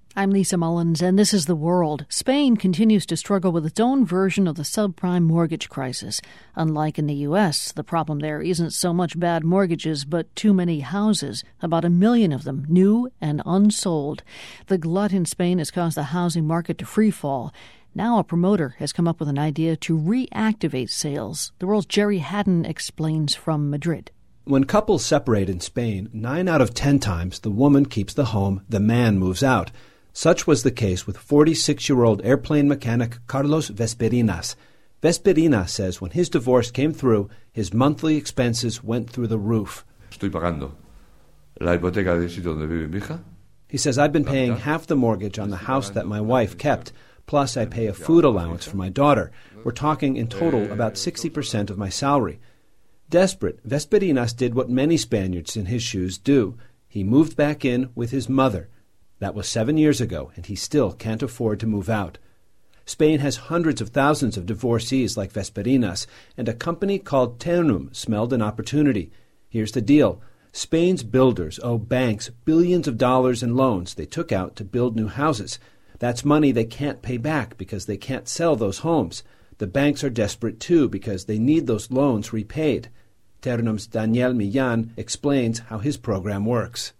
I'm Lisa Mullins, and this is The World. Spain continues to struggle with its own version of the subprime mortgage crisis. Unlike in the U.S., the problem there isn't so much bad mortgages, but too many houses, about 1 million of them, new and unsold. The glut in Spain has caused the housing market to free fall. Now a promoter has come up with an idea to reactivate sales. The World's Jerry Haddon explains from Madrid. When couples separate in Spain, 9 out of 10 times the woman keeps the home, the man moves out. Such was the case with 46-year-old airplane mechanic Carlos Vesperinas. Vesperinas says when his divorce came through, his monthly expenses went through the roof. Estoy pagando la hipoteca del sitio donde vive mi hija. He says, I've been paying half the mortgage on the house that my wife kept, plus I pay a food allowance for my daughter. We're talking in total about 60% of my salary. Desperate, Vesperinas did what many Spaniards in his shoes do. He moved back in with his mother. That was 7 years ago, and he still can't afford to move out. Spain has hundreds of thousands of divorcees like Vesperinas, and a company called Ternum smelled an opportunity. Here's the deal. Spain's builders owe banks billions of dollars in loans they took out to build new houses. That's money they can't pay back because they can't sell those homes. The banks are desperate too because they need those loans repaid. Ternum's Daniel Millán explains how his program works.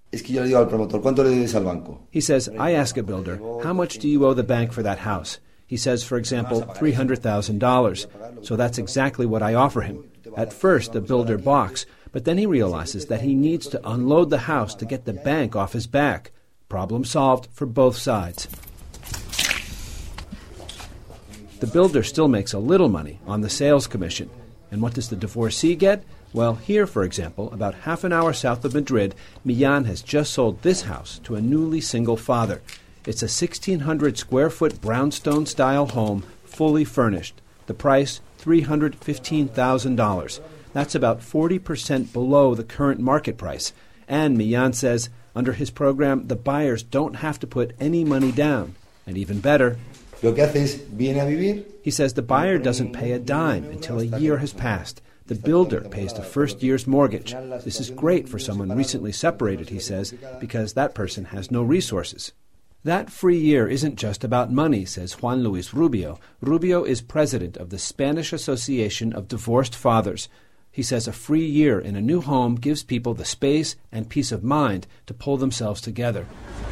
He says, I ask a builder, how much do you owe the bank for that house? He says, for example, $300,000. So that's exactly what I offer him. At first, the builder balks, but then he realizes that he needs to unload the house to get the bank off his back. Problem solved for both sides. The builder still makes a little money on the sales commission. And what does the divorcee get? Well, here, for example, about half an hour south of Madrid, Millán has just sold this house to a newly single father. It's a 1,600-square-foot brownstone-style home, fully furnished. The price, $315,000. That's about 40% below the current market price. And Millán says, under his program, the buyers don't have to put any money down. And even better, he says the buyer doesn't pay a dime until a year has passed. The builder pays the first year's mortgage. This is great for someone recently separated, he says, because that person has no resources. That free year isn't just about money, says Juan Luis Rubio. Rubio is president of the Spanish Association of Divorced Fathers. He says a free year in a new home gives people the space and peace of mind to pull themselves together.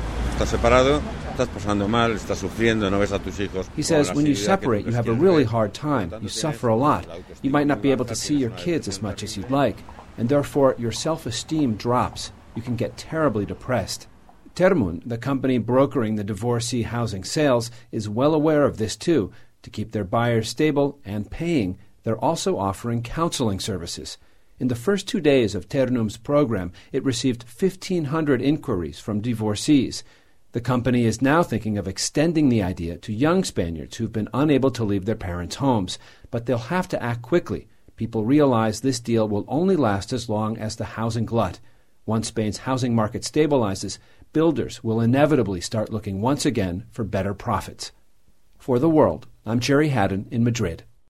He says when you separate, you have a really hard time. You suffer a lot. You might not be able to see your kids as much as you'd like, and therefore your self-esteem drops. You can get terribly depressed. Ternum, the company brokering the divorcee housing sales, is well aware of this too. To keep their buyers stable and paying, they're also offering counseling services. In the first 2 days of Ternum's program, it received 1,500 inquiries from divorcees. The company is now thinking of extending the idea to young Spaniards who've been unable to leave their parents' homes, but they'll have to act quickly. People realize this deal will only last as long as the housing glut. Once Spain's housing market stabilizes, builders will inevitably start looking once again for better profits. For The World, I'm Jerry Haddon in Madrid.